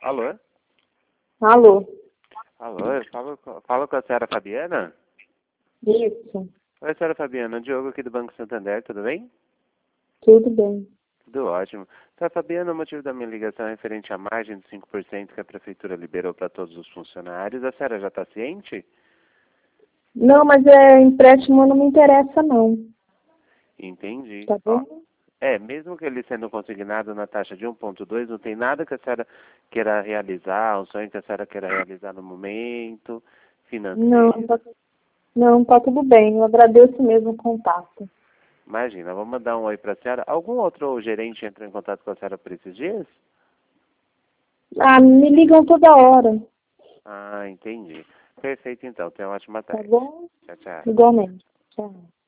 Alô? Alô? Alô, eu falo com a senhora Fabiana? Isso, Oi, senhora Fabiana, Diogo aqui do Banco Santander, tudo bem? tudo bem. Tudo ótimo. Senhora Fabiana, o motivo da minha ligação é referente à margem de 5% que a Prefeitura liberou para todos os funcionários. A senhora já está ciente? Não, mas empréstimo não me interessa, não. Entendi. Tá Ó, bom? mesmo que ele sendo consignado na taxa de 1,2, não tem nada que a senhora queira realizar, um sonho que a senhora queira realizar no momento, Não, financeiro. tá, não, tá tudo bem. Eu agradeço mesmo o contato. Imagina, vou mandar um oi para a senhora. Algum outro gerente entrou em contato com a senhora por esses dias? Ah, me ligam toda hora, Ah, entendi. Perfeito, então. Tenha uma ótima tá tarde. bom? Tchau, tchau. Igualmente. Tchau.